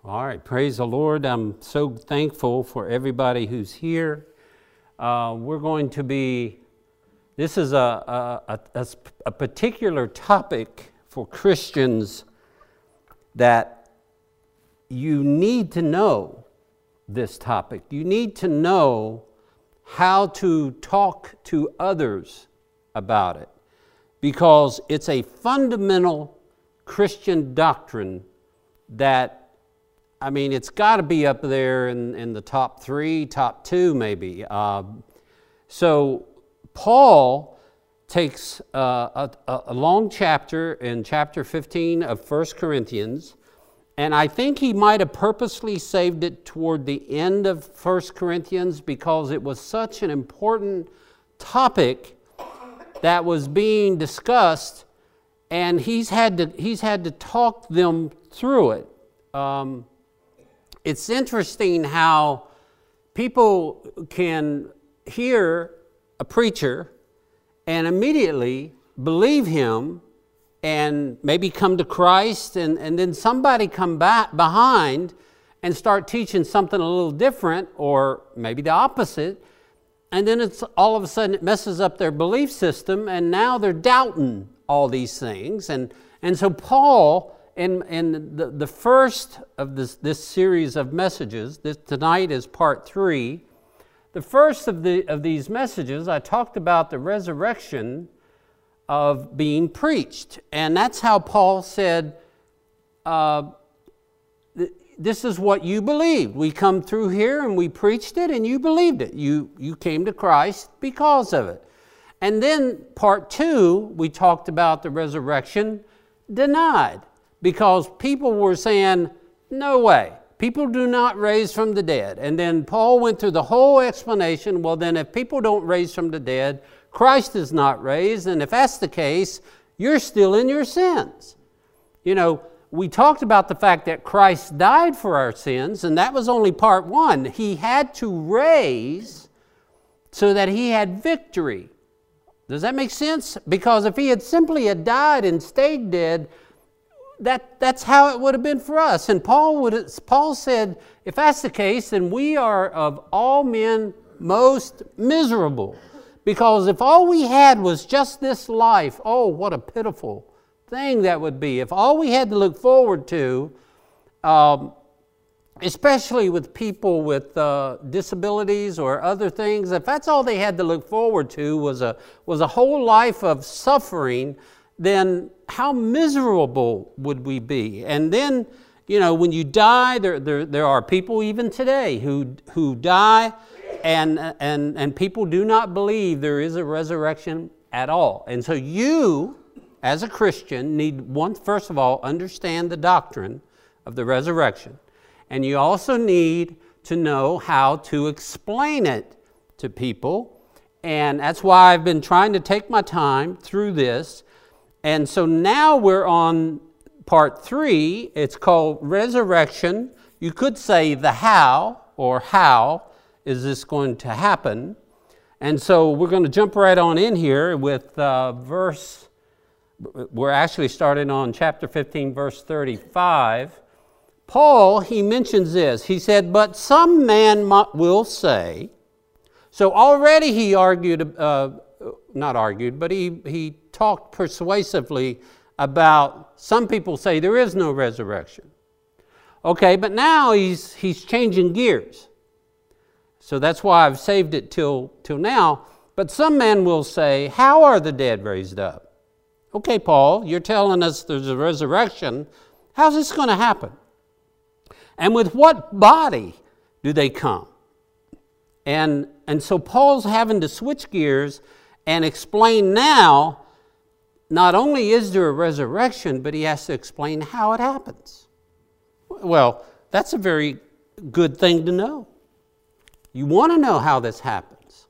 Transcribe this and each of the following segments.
All right, praise the Lord. I'm so thankful for everybody who's here. We're going to be, this is a particular topic for Christians that you need to know this topic. You need to know how to talk to others about it, because it's a fundamental Christian doctrine that, I mean, it's got to be up there in the top 3, top 2 maybe. So Paul takes a long chapter in chapter 15 of 1 Corinthians, and I think he might have purposely saved it toward the end of 1 Corinthians because it was such an important topic that was being discussed, and he's had to talk them through it. It's interesting how people can hear a preacher and immediately believe him and maybe come to Christ, and then somebody come back behind and start teaching something a little different, or maybe the opposite, and then it's all of a sudden it messes up their belief system, and now they're doubting all these things. And so Paul, in the first of this series of messages, tonight is part 3. The first of these messages, I talked about the resurrection of being preached. And that's how Paul said, this is what you believed. We come through here and we preached it and you believed it. You came to Christ because of it. And then part 2, we talked about the resurrection denied. Because people were saying, no way, people do not raise from the dead. And then Paul went through the whole explanation. Well, then if people don't raise from the dead, Christ is not raised. And if that's the case, you're still in your sins. You know, we talked about the fact that Christ died for our sins, and that was only part 1. He had to raise so that he had victory. Does that make sense? Because if he had simply died and stayed dead, that's how it would have been for us. And Paul said, if that's the case, then we are of all men most miserable. Because if all we had was just this life, oh, what a pitiful thing that would be. If all we had to look forward to, especially with people with disabilities or other things, if that's all they had to look forward to was a whole life of suffering, then how miserable would we be? And then, you know, when you die, there are people even today who die, and people do not believe there is a resurrection at all. And so you, as a Christian, need, first of all, understand the doctrine of the resurrection. And you also need to know how to explain it to people. And that's why I've been trying to take my time through this. And so now we're on part 3. It's called resurrection. You could say the how, or how is this going to happen? And so we're going to jump right on in here with we're actually starting on chapter 15, verse 35. Paul, he mentions this. He said, but some man will say, so already he argued, not argued, but he talked persuasively about, some people say there is no resurrection. Okay, but now he's changing gears. So that's why I've saved it till now. But some men will say, how are the dead raised up? Okay, Paul, you're telling us there's a resurrection. How's this going to happen? And with what body do they come? And so Paul's having to switch gears and explain now, not only is there a resurrection, but he has to explain how it happens. Well, that's a very good thing to know. You want to know how this happens.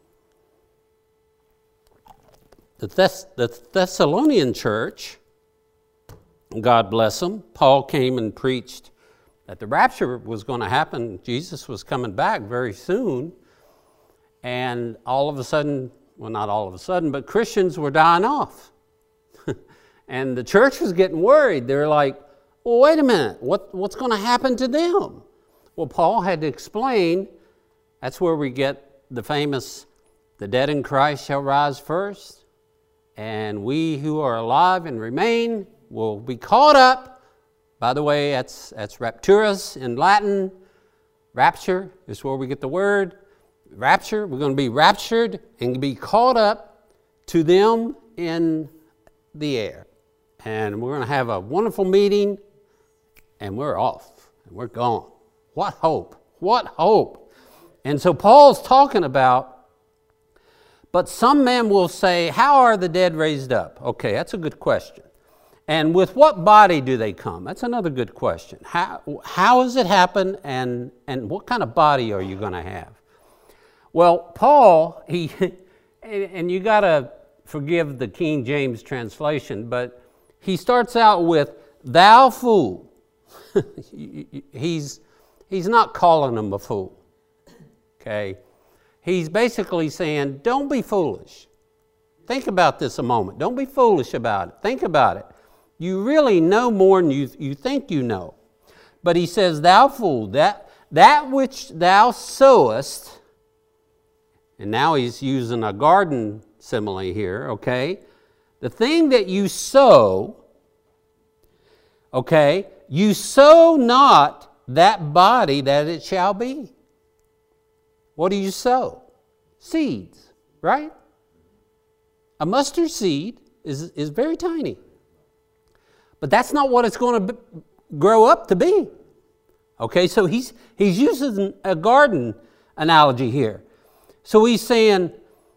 The Thessalonian church, God bless them, Paul came and preached that the rapture was going to happen. Jesus was coming back very soon. And all of a sudden, well, not all of a sudden, but Christians were dying off. And the church was getting worried. They're like, Well, wait a minute. What's going to happen to them? Well, Paul had to explain. That's where we get the famous, the dead in Christ shall rise first, and we who are alive and remain will be caught up. By the way, that's rapturus in Latin. Rapture is where we get the word. Rapture, we're going to be raptured and be caught up to them in the air. And we're going to have a wonderful meeting, and we're off, and we're gone. What hope! What hope! And so Paul's talking about, but some men will say, how are the dead raised up? Okay, that's a good question. And with what body do they come? That's another good question. How does it happen, and what kind of body are you going to have? Well, Paul, and you got to forgive the King James translation, but he starts out with, thou fool. He's not calling him a fool, okay? He's basically saying, don't be foolish. Think about this a moment. Don't be foolish about it. Think about it. You really know more than you think you know. But he says, thou fool, that which thou sowest, and now he's using a garden simile here, okay? The thing that you sow, okay, you sow not that body that it shall be. What do you sow? Seeds, right? A mustard seed is very tiny. But that's not what it's going to grow up to be. Okay, so he's using a garden analogy here. So he's saying,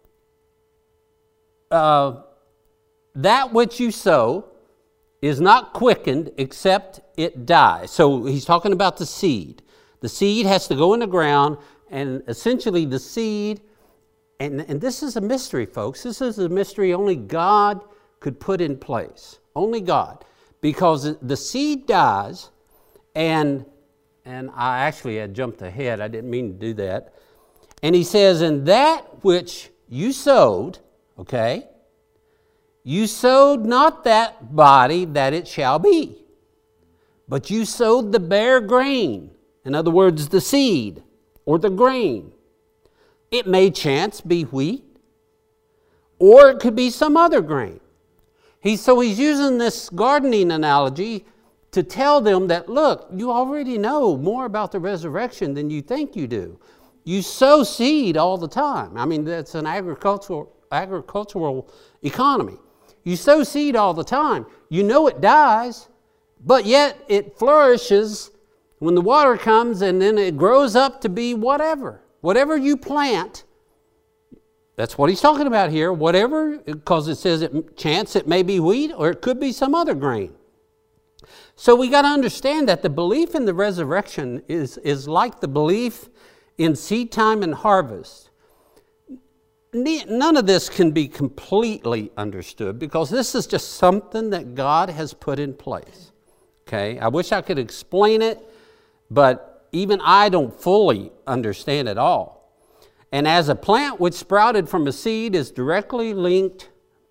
that which you sow is not quickened except it dies. So he's talking about the seed. The seed has to go in the ground, and essentially the seed, and this is a mystery, folks. This is a mystery only God could put in place. Only God. Because the seed dies, and I actually had jumped ahead. I didn't mean to do that. And he says, and that which you sowed, okay, you sowed not that body that it shall be, but you sowed the bare grain. In other words, the seed or the grain. It may chance be wheat, or it could be some other grain. So he's using this gardening analogy to tell them that, look, you already know more about the resurrection than you think you do. You sow seed all the time. I mean, that's an agricultural economy. You sow seed all the time. You know it dies, but yet it flourishes when the water comes, and then it grows up to be whatever. Whatever you plant, that's what he's talking about here. Whatever, because it says it may be wheat, or it could be some other grain. So we got to understand that the belief in the resurrection is like the belief in seed time and harvest. None of this can be completely understood, because this is just something that God has put in place. Okay, I wish I could explain it, but even I don't fully understand it all. And as a plant which sprouted from a seed is directly linked,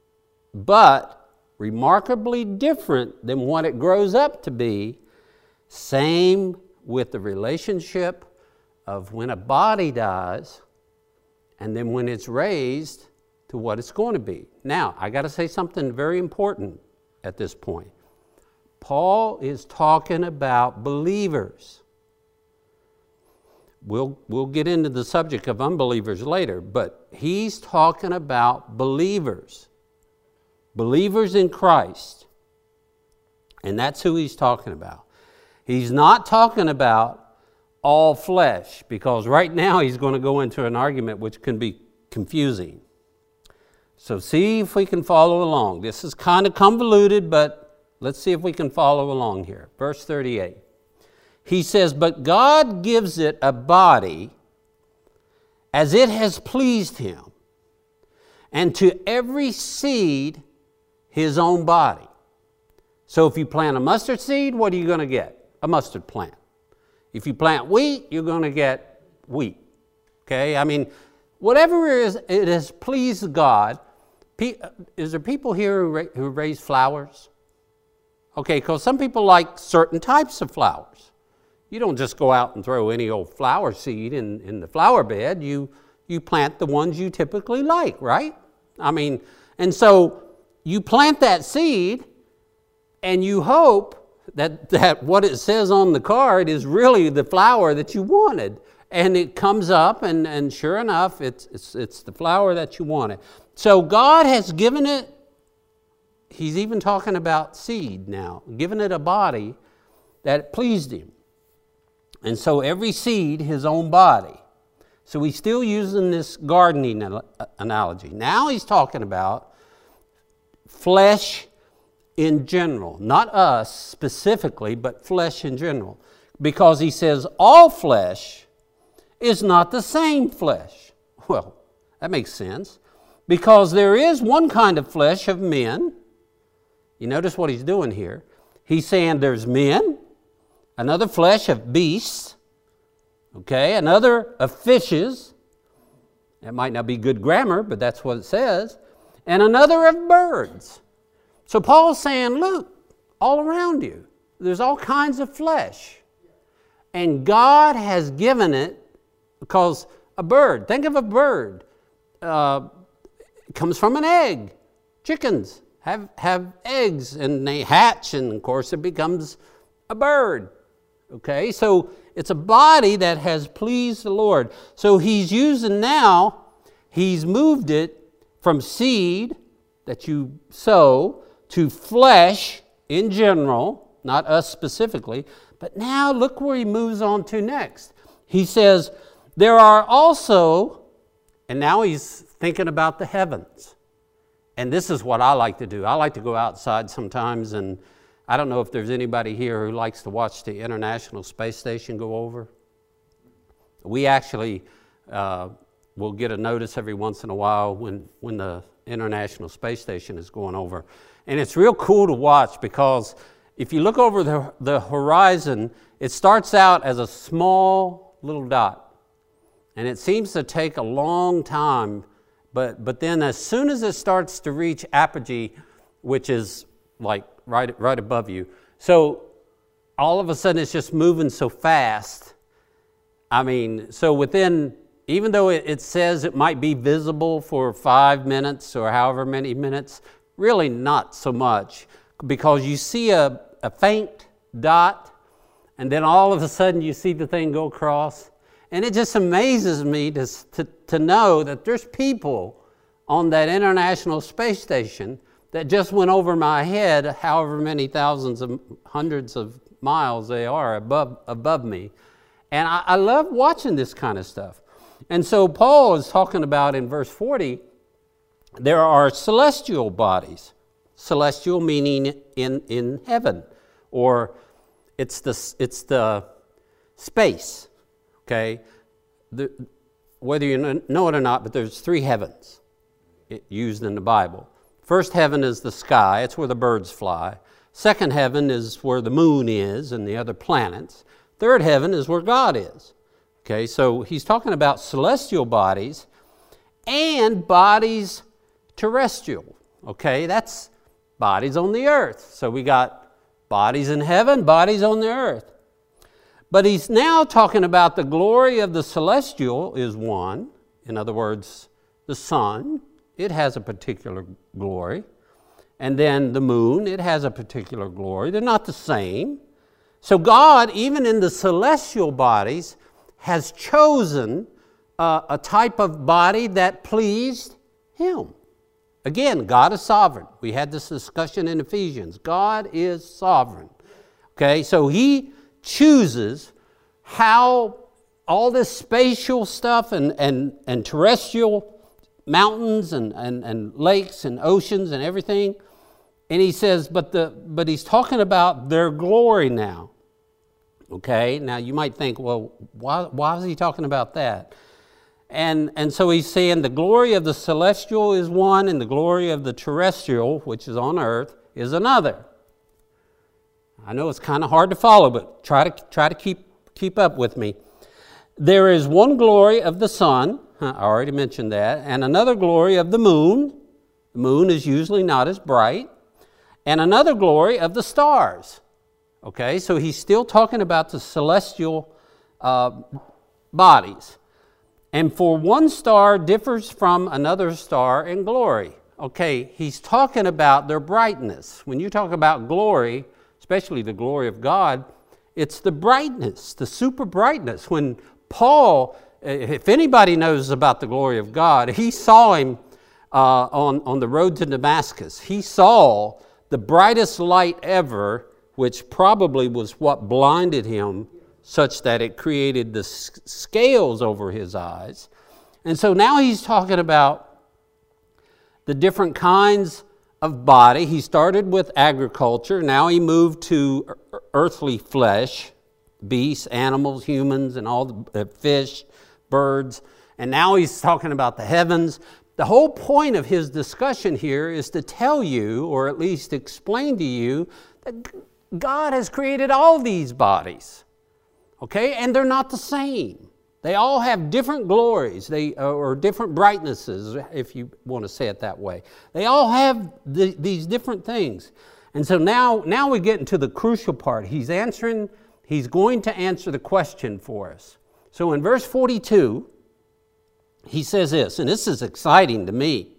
but remarkably different than what it grows up to be, same with the relationship of when a body dies and then when it's raised to what it's going to be. Now, I got to say something very important at this point. Paul is talking about believers. We'll get into the subject of unbelievers later, but he's talking about believers. Believers in Christ. And that's who he's talking about. He's not talking about all flesh, because right now he's going to go into an argument which can be confusing. So see if we can follow along. This is kind of convoluted, but let's see if we can follow along here. Verse 38. He says, but God gives it a body as it has pleased him, and to every seed his own body. So if you plant a mustard seed, what are you going to get? A mustard plant. If you plant wheat, you're going to get wheat. Okay? I mean, whatever it has pleased God. Is there people here who raise flowers? Okay, because some people like certain types of flowers. You don't just go out and throw any old flower seed in the flower bed. You plant the ones you typically like, right? I mean, and so you plant that seed and you hope that what it says on the card is really the flower that you wanted. And it comes up, and sure enough, it's the flower that you wanted. So God has given it, he's even talking about seed now, given it a body that pleased him. And so every seed, his own body. So he's still using this gardening analogy. Now he's talking about flesh in general, not us specifically, but flesh in general. Because he says all flesh is not the same flesh. Well, that makes sense. Because there is one kind of flesh of men. You notice what he's doing here. He's saying there's men, another flesh of beasts, okay, another of fishes. That might not be good grammar, but that's what it says. And another of birds. So Paul's saying, look, all around you, there's all kinds of flesh. And God has given it, because a bird, think of a bird, it comes from an egg. Chickens have eggs and they hatch, and of course it becomes a bird. Okay, so it's a body that has pleased the Lord. So he's using now, he's moved it from seed that you sow to flesh in general, not us specifically, but now look where he moves on to next. He says, there are also, and now he's thinking about the heavens. And this is what I like to do. I like to go outside sometimes, and I don't know if there's anybody here who likes to watch the International Space Station go over. We actually will get a notice every once in a while when the International Space Station is going over. And it's real cool to watch, because if you look over the horizon, it starts out as a small little dot. And it seems to take a long time, but then as soon as it starts to reach apogee, which is like right above you, so all of a sudden it's just moving so fast. I mean, so within, even though it says it might be visible for 5 minutes or however many minutes, really not so much, because you see a faint dot, and then all of a sudden you see the thing go across. And it just amazes me to know that there's people on that International Space Station that just went over my head, however many thousands of hundreds of miles they are above me. And I love watching this kind of stuff. And so Paul is talking about in verse 40, there are celestial bodies. Celestial meaning in heaven, or it's the space. Okay, whether you know it or not, but there's 3 heavens used in the Bible. First heaven is the sky. It's where the birds fly. Second heaven is where the moon is and the other planets. Third heaven is where God is. Okay, so he's talking about celestial bodies and bodies terrestrial. Okay, that's bodies on the earth. So we got bodies in heaven, bodies on the earth. But he's now talking about the glory of the celestial is one. In other words, the sun, it has a particular glory. And then the moon, it has a particular glory. They're not the same. So God, even in the celestial bodies, has chosen a type of body that pleased him. Again, God is sovereign. We had this discussion in Ephesians. God is sovereign. Okay, so he chooses how all this spatial stuff and terrestrial mountains and lakes and oceans and everything. And he says, but he's talking about their glory now. Okay, now you might think, well, why is he talking about that? And so he's saying the glory of the celestial is one, and the glory of the terrestrial, which is on earth, is another. I know it's kind of hard to follow, but try to keep up with me. There is one glory of the sun, I already mentioned that, and another glory of the moon. The moon is usually not as bright. and another glory of the stars. Okay, so he's still talking about the celestial bodies. And for one star differs from another star in glory. Okay, he's talking about their brightness. When you talk about glory, especially the glory of God, it's the brightness, the super brightness. When Paul, if anybody knows about the glory of God, he saw him on the road to Damascus. He saw the brightest light ever, which probably was what blinded him such that it created the scales over his eyes. And so now he's talking about the different kinds of body. He started with agriculture. Now he moved to earthly flesh, beasts, animals, humans, and all the fish, birds. And now he's talking about the heavens. The whole point of his discussion here is to tell you, or at least explain to you, that God has created all these bodies. Okay, and they're not the same. They all have different glories, or different brightnesses, if you want to say it that way. They all have these different things. And so now we get into the crucial part. He's going to answer the question for us. So in verse 42, he says this, and this is exciting to me.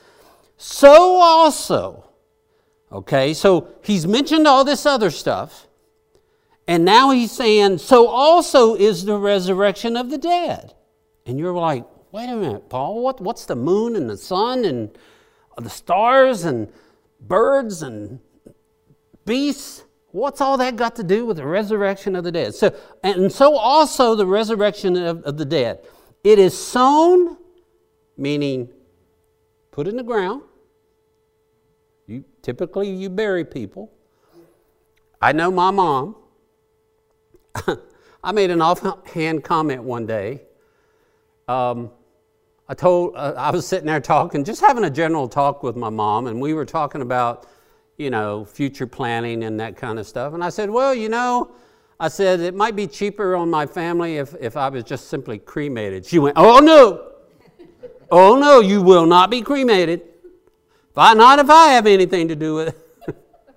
So also, okay, so he's mentioned all this other stuff. And now he's saying, so also is the resurrection of the dead. And you're like, wait a minute, Paul, what's the moon and the sun and the stars and birds and beasts? What's all that got to do with the resurrection of the dead? So also the resurrection of the dead. It is sown, meaning put in the ground. Typically you bury people. I know my mom. I made an offhand comment one day. I was sitting there talking, just having a general talk with my mom, and we were talking about, future planning and that kind of stuff. And I said, well, it might be cheaper on my family if I was just simply cremated. She went, oh no, you will not be cremated. Not if I have anything to do with it.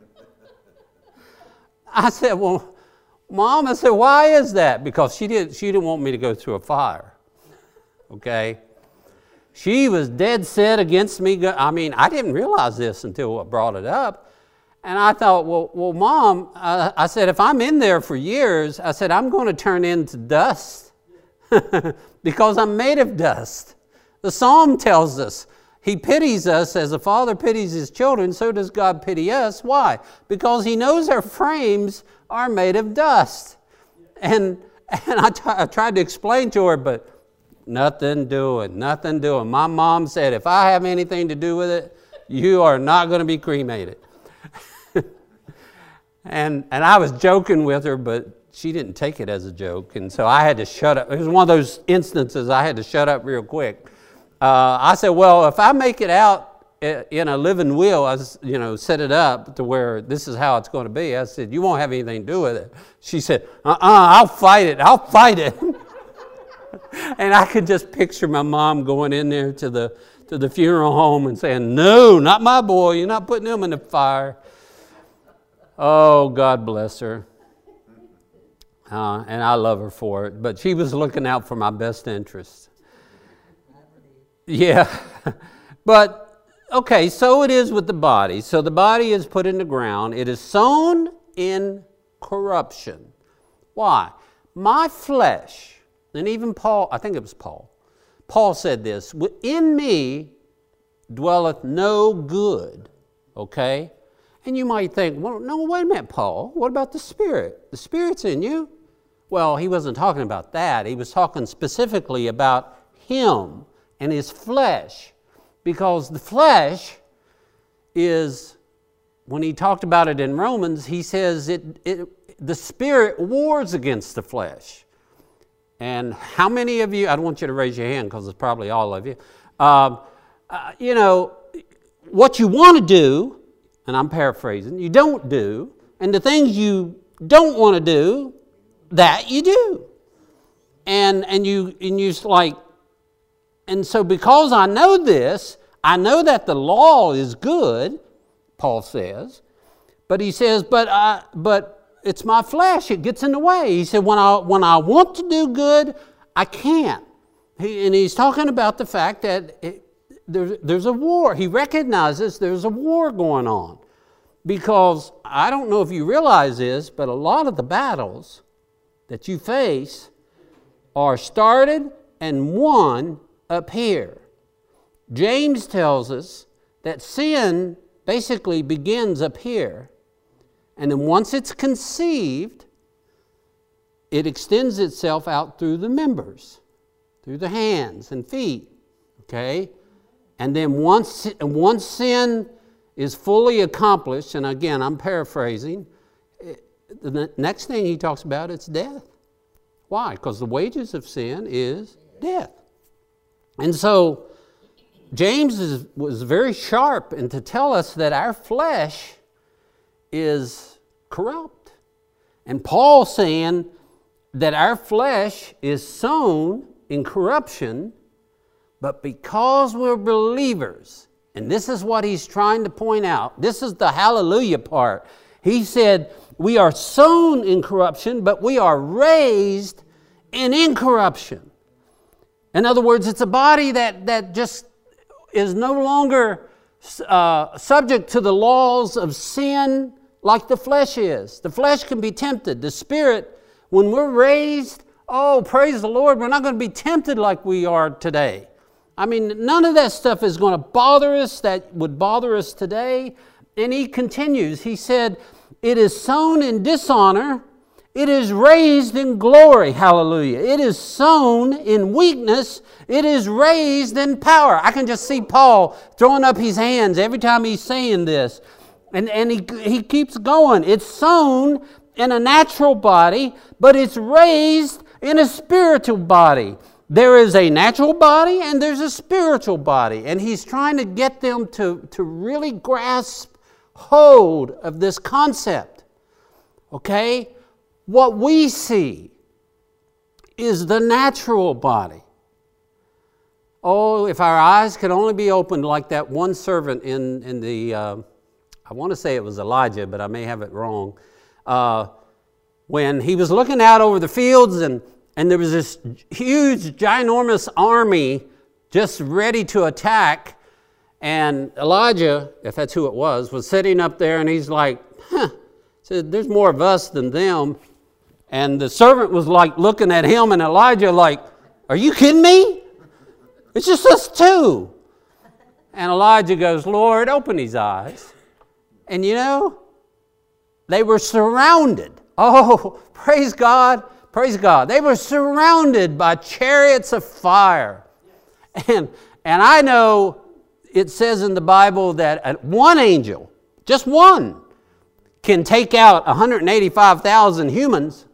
I said, well, Mom, I said, why is that? Because she didn't want me to go through a fire. Okay? She was dead set against me. I didn't realize this until I brought it up. And I thought, well, Mom, I said, if I'm in there for years, I said, I'm going to turn into dust because I'm made of dust. The Psalm tells us He pities us as a father pities his children, so does God pity us. Why? Because He knows our frames are made of dust. And I tried to explain to her, but nothing doing. My mom said, if I have anything to do with it, you are not going to be cremated. And I was joking with her, but she didn't take it as a joke. And so I had to shut up. It was one of those instances I had to shut up real quick. I said, well, if I make it out in a living will, I set it up to where this is how it's going to be. I said, you won't have anything to do with it. She said, I'll fight it. And I could just picture my mom going in there to the funeral home and saying, no, not my boy. You're not putting him in the fire. Oh, God bless her. And I love her for it. But she was looking out for my best interest. Yeah. But, okay, so it is with the body. So the body is put in the ground. It is sown in corruption. Why? My flesh, and even Paul, I think it was Paul said this, in me dwelleth no good. Okay? And you might think, well, no, wait a minute, Paul. What about the Spirit? The Spirit's in you. Well, he wasn't talking about that. He was talking specifically about him and his flesh. Because the flesh is, when he talked about it in Romans, he says the Spirit wars against the flesh. And how many of you, I don't want you to raise your hand because it's probably all of you, what you want to do, and I'm paraphrasing, you don't do, and the things you don't want to do, that you do. And so because I know this, I know that the law is good, Paul says, But he says, but it's my flesh. It gets in the way. He said, when I want to do good, I can't. And he's talking about the fact that there's a war. He recognizes there's a war going on. Because I don't know if you realize this, but a lot of the battles that you face are started and won up here. James tells us that sin basically begins up here. And then once it's conceived, it extends itself out through the members, through the hands and feet. Okay? And then once sin is fully accomplished, and again, I'm paraphrasing, the next thing he talks about is death. Why? Because the wages of sin is death. And so James was very sharp to tell us that our flesh is corrupt. And Paul saying that our flesh is sown in corruption, but because we're believers, and this is what he's trying to point out. This is the hallelujah part. He said, we are sown in corruption, but we are raised in incorruption. In other words, it's a body that just is no longer subject to the laws of sin like the flesh is. The flesh can be tempted. The spirit, when we're raised, oh, praise the Lord, we're not going to be tempted like we are today. I mean, none of that stuff is going to bother us that would bother us today. And he continues. He said, it is sown in dishonor. It is raised in glory. Hallelujah. It is sown in weakness. It is raised in power. I can just see Paul throwing up his hands every time he's saying this. And he keeps going. It's sown in a natural body, but it's raised in a spiritual body. There is a natural body and there's a spiritual body. And he's trying to get them to really grasp hold of this concept. Okay? What we see is the natural body. Oh, if our eyes could only be opened like that one servant in the, I want to say it was Elijah, but I may have it wrong. When he was looking out over the fields and there was this huge, ginormous army just ready to attack. And Elijah, if that's who it was sitting up there and he's like, said, there's more of us than them. And the servant was like looking at him and Elijah like, are you kidding me? It's just us two. And Elijah goes, Lord, open his eyes. And you know, they were surrounded. Oh, praise God. Praise God. They were surrounded by chariots of fire. And I know it says in the Bible that one angel, just one, can take out 185,000 humans.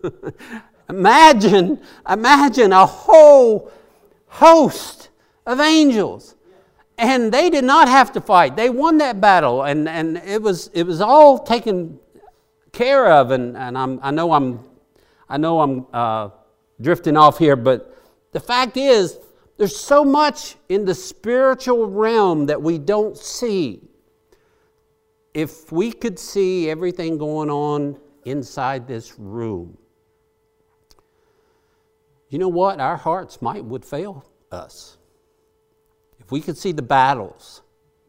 Imagine a whole host of angels. And they did not have to fight. They won that battle. And it was all taken care of. And I know I'm drifting off here, but the fact is, there's so much in the spiritual realm that we don't see. If we could see everything going on inside this room, you know what? Our hearts would fail us. If we could see the battles.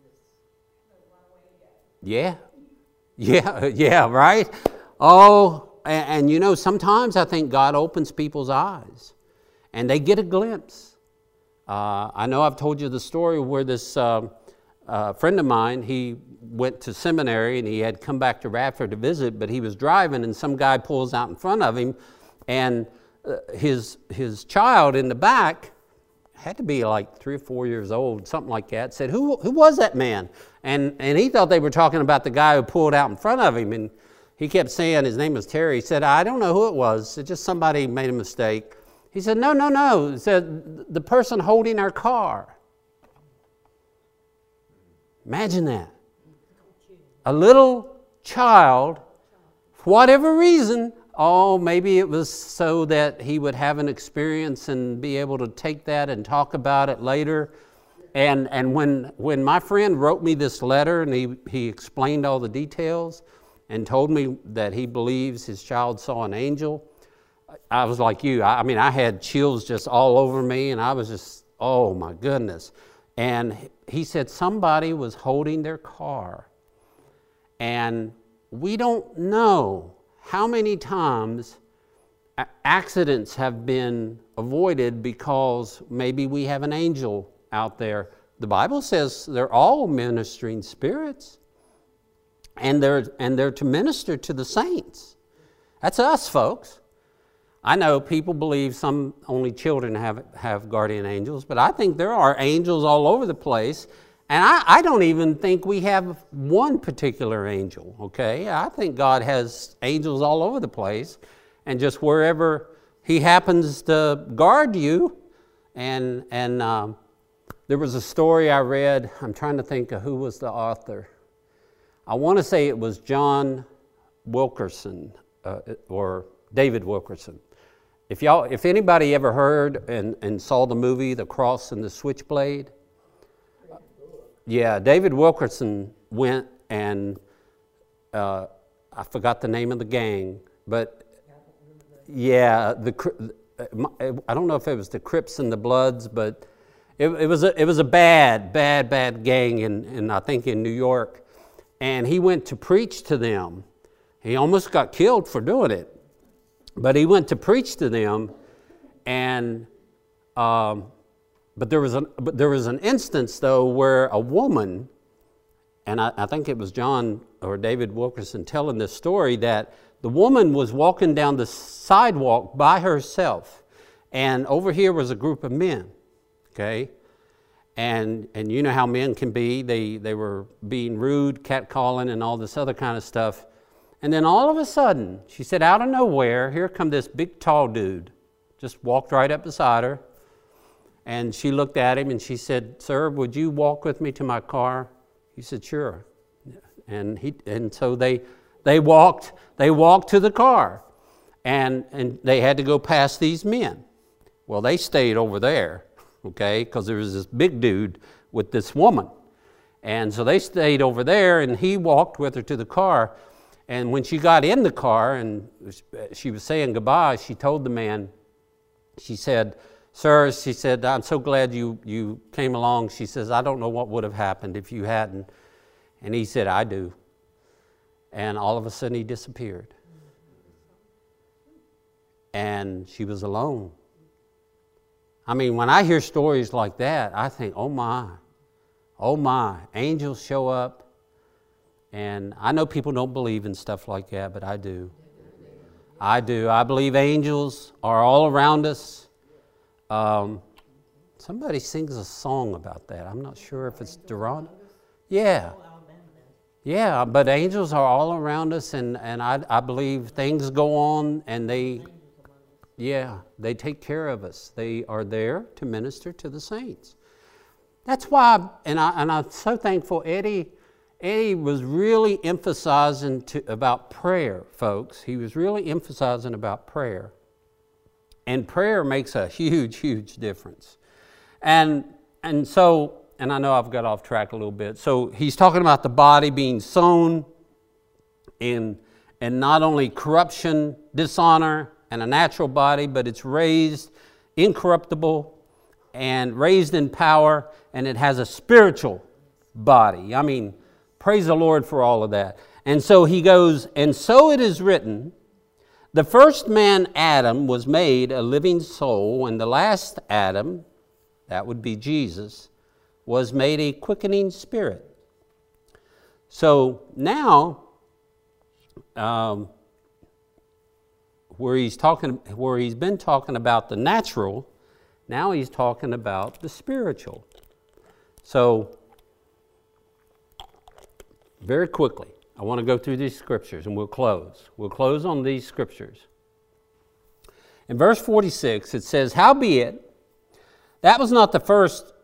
Yeah, right? Oh, and you know, sometimes I think God opens people's eyes and they get a glimpse. I know I've told you the story where this friend of mine, he went to seminary and he had come back to Radford to visit, but he was driving and some guy pulls out in front of him and his child in the back, had to be like 3 or 4 years old, something like that, said, who was that man? And he thought they were talking about the guy who pulled out in front of him, and he kept saying his name was Terry. He said, I don't know who it was. It's just somebody made a mistake. He said, no. He said, the person holding our car. Imagine that. A little child, for whatever reason, maybe it was so that he would have an experience and be able to take that and talk about it later. And when my friend wrote me this letter and he explained all the details and told me that he believes his child saw an angel, I was like you. I mean, I had chills just all over me, and I was just, oh my goodness. And he said somebody was holding their car. And we don't know how many times accidents have been avoided because maybe we have an angel out there. The Bible says they're all ministering spirits, and they're to minister to the saints. That's us, folks. I know people believe some only children have guardian angels, but I think there are angels all over the place. And I don't even think we have one particular angel, okay? I think God has angels all over the place, and just wherever he happens to guard you. And there was a story I read. I'm trying to think of who was the author. I want to say it was John Wilkerson or David Wilkerson. If anybody ever heard and saw the movie The Cross and the Switchblade, yeah, David Wilkerson went and I forgot the name of the gang, but yeah, I don't know if it was the Crips and the Bloods, but it was a bad gang in I think in New York, and he went to preach to them. He almost got killed for doing it, but he went to preach to them, and but there was an instance though where a woman, and I think it was John or David Wilkerson telling this story, that the woman was walking down the sidewalk by herself, and over here was a group of men, okay? And you know how men can be. They were being rude, catcalling, and all this other kind of stuff. And then all of a sudden, she said, out of nowhere, here come this big tall dude, just walked right up beside her. And she looked at him and she said, "Sir, would you walk with me to my car?" He said, "Sure." And so they walked to the car, and they had to go past these men. Well, they stayed over there, okay, because there was this big dude with this woman. And so they stayed over there, and he walked with her to the car. And when she got in the car and she was saying goodbye, she told the man, she said, "Sir," she said, "I'm so glad you came along." She says, "I don't know what would have happened if you hadn't." And he said, "I do." And all of a sudden he disappeared. And she was alone. I mean, when I hear stories like that, I think, oh my, angels show up. And I know people don't believe in stuff like that, but I do. I do. I believe angels are all around us. Somebody sings a song about that. I'm not sure if it's Durant. Yeah. Yeah, but angels are all around us, and I believe things go on, and they take care of us. They are there to minister to the saints. That's why, and I'm so thankful Eddie was really emphasizing about prayer, folks. He was really emphasizing about prayer. And prayer makes a huge, huge difference. And so, and I know I've got off track a little bit. So he's talking about the body being sown in not only corruption, dishonor, and a natural body, but it's raised incorruptible and raised in power, and it has a spiritual body. I mean, praise the Lord for all of that. And so he goes, "And so it is written, the first man, Adam, was made a living soul, and the last Adam, that would be Jesus, was made a quickening spirit." So now, where he's been talking about the natural, now he's talking about the spiritual. So, very quickly, I want to go through these scriptures and we'll close. We'll close on these scriptures. In verse 46, it says, "Howbeit, that was not first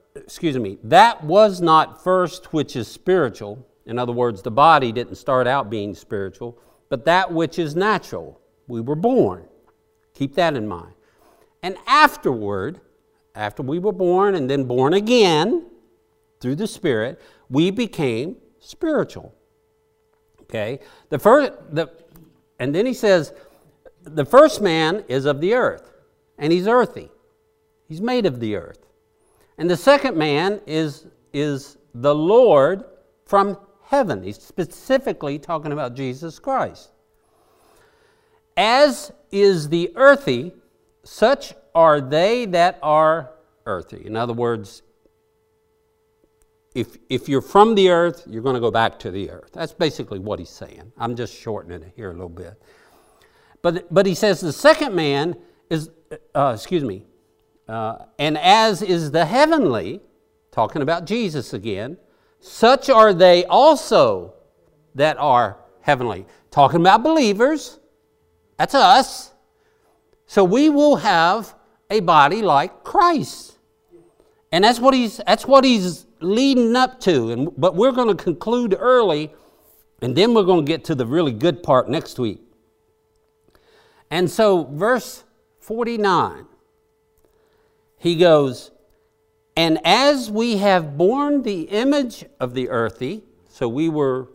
which is spiritual." In other words, the body didn't start out being spiritual, but that which is natural. We were born. Keep that in mind. "And afterward," after we were born and then born again, through the Spirit, we became spiritual. Okay? And then he says, the first man is of the earth, and he's earthy. He's made of the earth. And the second man is the Lord from heaven. He's specifically talking about Jesus Christ. As is the earthy, such are they that are earthy. In other words, if you're from the earth, you're going to go back to the earth. That's basically what he's saying. I'm just shortening it here a little bit. But he says the second man is, and as is the heavenly, talking about Jesus again, such are they also that are heavenly. Talking about believers, that's us. So we will have a body like Christ. And that's what he's leading up to. But we're going to conclude early, and then we're going to get to the really good part next week. And so verse 49, he goes, and as we have borne the image of the earthy, so we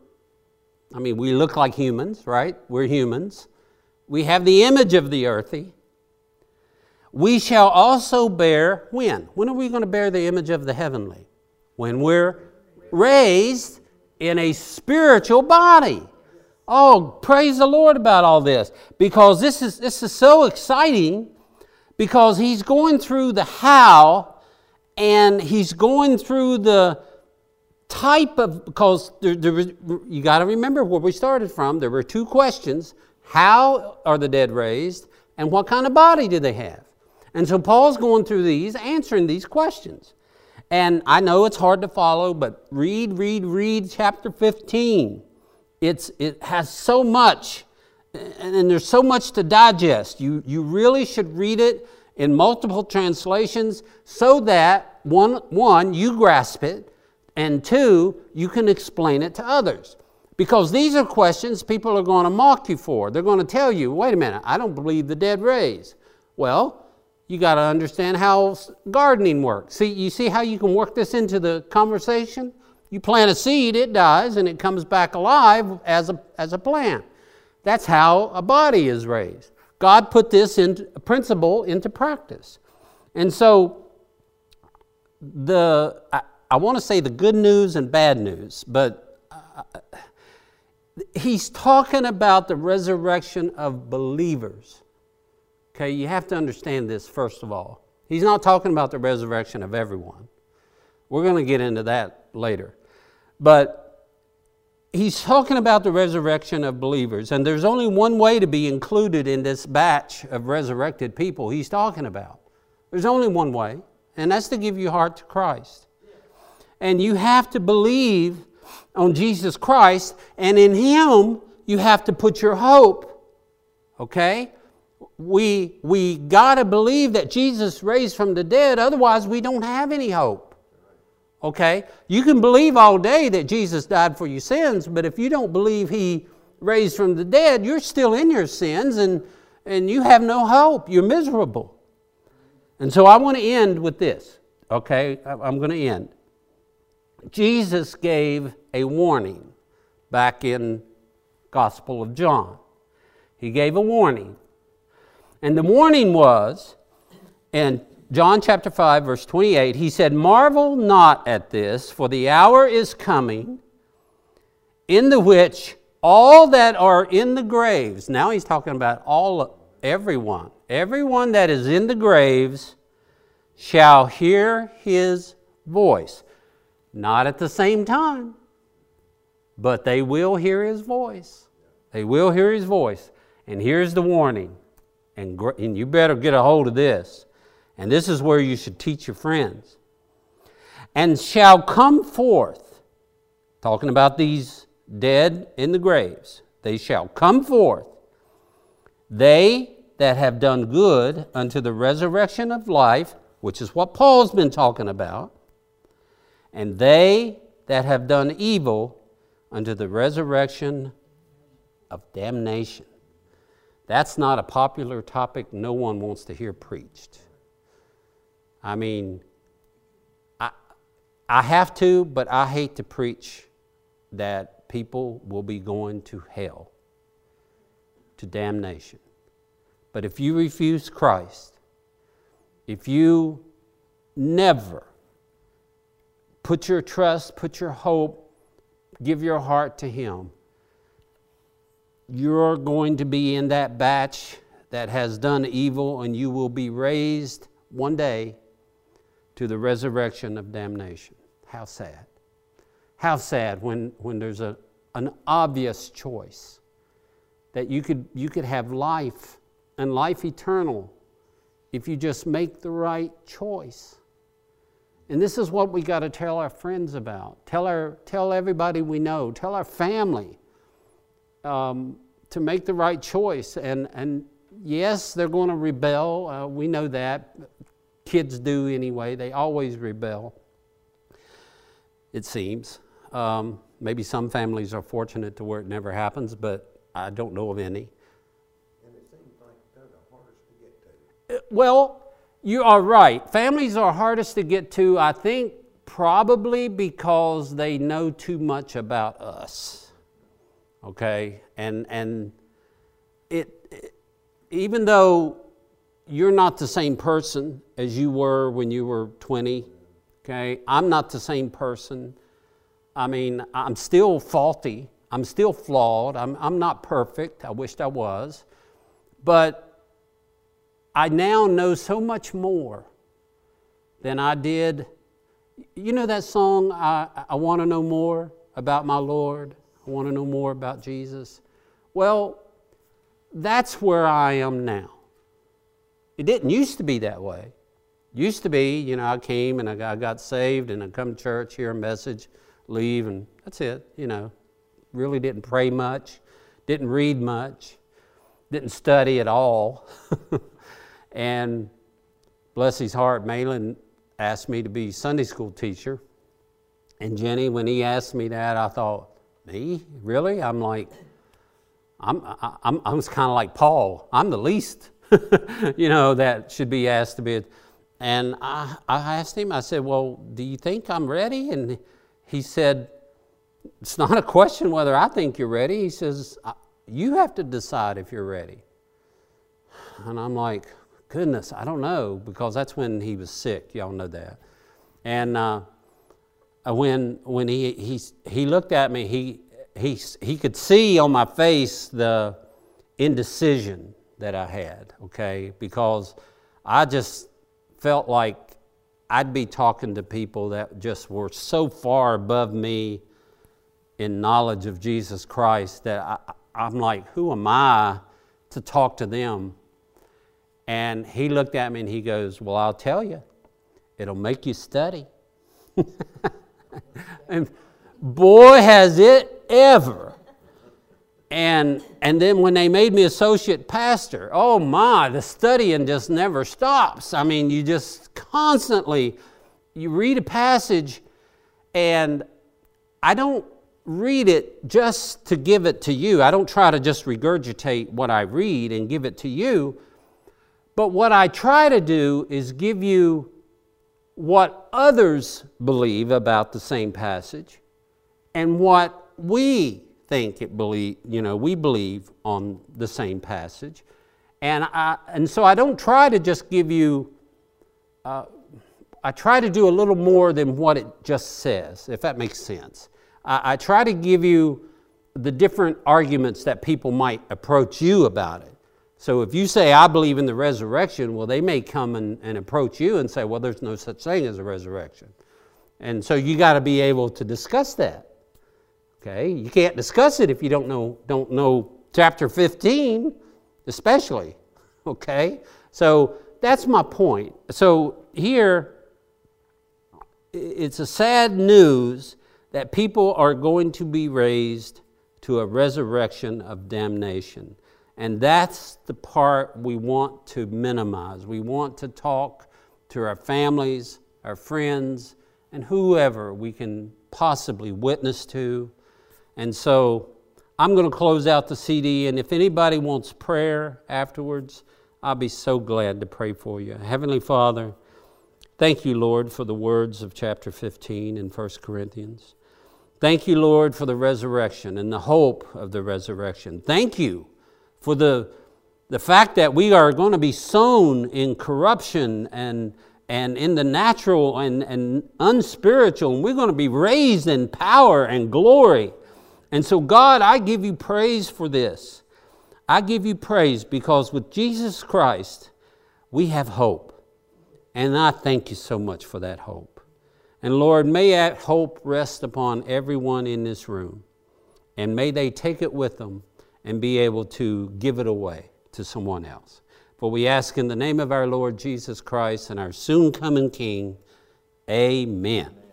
look like humans, right? We're humans. We have the image of the earthy. We shall also bear, when? When are we going to bear the image of the heavenly? When we're raised in a spiritual body. Oh, praise the Lord about all this. Because this is so exciting, because he's going through the how, and he's going through the type of, because you got to remember where we started from. There were two questions. How are the dead raised? And what kind of body do they have? And so Paul's going through these, answering these questions. And I know it's hard to follow, but read chapter 15. It has so much, and there's so much to digest. You really should read it in multiple translations so that, one, you grasp it, and two, you can explain it to others. Because these are questions people are going to mock you for. They're going to tell you, wait a minute, I don't believe the dead raised. Well, you got to understand how gardening works. You see how you can work this into the conversation? You plant a seed, it dies, and it comes back alive as a plant. That's how a body is raised. God put this principle into practice. And so I want to say the good news and bad news, but he's talking about the resurrection of believers. Okay, you have to understand this first of all. He's not talking about the resurrection of everyone. We're going to get into that later. But he's talking about the resurrection of believers. And there's only one way to be included in this batch of resurrected people he's talking about. There's only one way, and that's to give your heart to Christ. And you have to believe on Jesus Christ, and in Him you have to put your hope. Okay? We got to believe that Jesus raised from the dead, otherwise we don't have any hope. Okay? You can believe all day that Jesus died for your sins, but if you don't believe He raised from the dead, you're still in your sins and you have no hope. You're miserable. And so I want to end with this. Okay? I'm going to end. Jesus gave a warning back in Gospel of John. He gave a warning. And the warning was, in John chapter 5, verse 28, he said, "Marvel not at this, for the hour is coming, in the which all that are in the graves," now he's talking about everyone that is in the graves, "shall hear His voice." Not at the same time, but they will hear His voice. They will hear His voice. And here's the warning. And you better get a hold of this. And this is where you should teach your friends. "And shall come forth," talking about these dead in the graves, "they shall come forth, they that have done good unto the resurrection of life," which is what Paul's been talking about, "and they that have done evil unto the resurrection of damnation." That's not a popular topic no one wants to hear preached. I mean, I have to, but I hate to preach that people will be going to hell, to damnation. But if you refuse Christ, if you never put your trust, put your hope, give your heart to Him, you're going to be in that batch that has done evil, and you will be raised one day to the resurrection of damnation. How sad. How sad when there's an obvious choice that you could have life and life eternal if you just make the right choice. And this is what we got to tell our friends about. Tell everybody we know. Tell our family to make the right choice. And yes, they're going to rebel. We know that. Kids do anyway. They always rebel, it seems. Maybe some families are fortunate to where it never happens, but I don't know of any. And it seems like they're the hardest to get to. Well, you are right. Families are hardest to get to, I think, probably because they know too much about us. Okay? And even though you're not the same person as you were when you were 20, okay? I'm not the same person. I mean, I'm still faulty. I'm still flawed. I'm not perfect. I wished I was. But I now know so much more than I did. You know that song, I want to know more about my Lord? I want to know more about Jesus? Well, that's where I am now. It didn't used to be that way. Used to be, I came and I got saved and I come to church, hear a message, leave, and that's it, Really didn't pray much, didn't read much, didn't study at all. And bless his heart, Malin asked me to be Sunday school teacher. And Jenny, when he asked me that, I thought, me? Really? I'm like, I was kind of like Paul. I'm the least, that should be asked to be. And I asked him, I said, well, do you think I'm ready? And he said, it's not a question whether I think you're ready. He says, you have to decide if you're ready. And I'm like, goodness, I don't know, because that's when he was sick. Y'all know that. And when he looked at me, he could see on my face the indecision that I had, okay? Because I just felt like I'd be talking to people that just were so far above me in knowledge of Jesus Christ that I'm like, who am I to talk to them? And he looked at me and he goes, well, I'll tell you, it'll make you study. And boy, has it ever. And then when they made me associate pastor, oh my, the studying just never stops. I mean, you just constantly, you read a passage, and I don't read it just to give it to you. I don't try to just regurgitate what I read and give it to you. But what I try to do is give you what others believe about the same passage and what we think we believe on the same passage. And so I don't try to just give you, I try to do a little more than what it just says, if that makes sense. I try to give you the different arguments that people might approach you about it. So if you say, I believe in the resurrection, well, they may come and approach you and say, well, there's no such thing as a resurrection. And so you got to be able to discuss that. Okay? You can't discuss it if you don't know chapter 15, especially. Okay? So that's my point. So here, it's a sad news that people are going to be raised to a resurrection of damnation. And that's the part we want to minimize. We want to talk to our families, our friends, and whoever we can possibly witness to. And so I'm going to close out the CD, and if anybody wants prayer afterwards, I'll be so glad to pray for you. Heavenly Father, Thank you, Lord, for the words of chapter 15 in 1 Corinthians. Thank you, Lord, for the resurrection and the hope of the resurrection. Thank you for the fact that we are going to be sown in corruption and in the natural and unspiritual, and we're going to be raised in power and glory. And so, God, I give you praise for this. I give you praise because with Jesus Christ, we have hope. And I thank you so much for that hope. And Lord, may that hope rest upon everyone in this room. And may they take it with them and be able to give it away to someone else. For we ask in the name of our Lord Jesus Christ and our soon coming King, amen.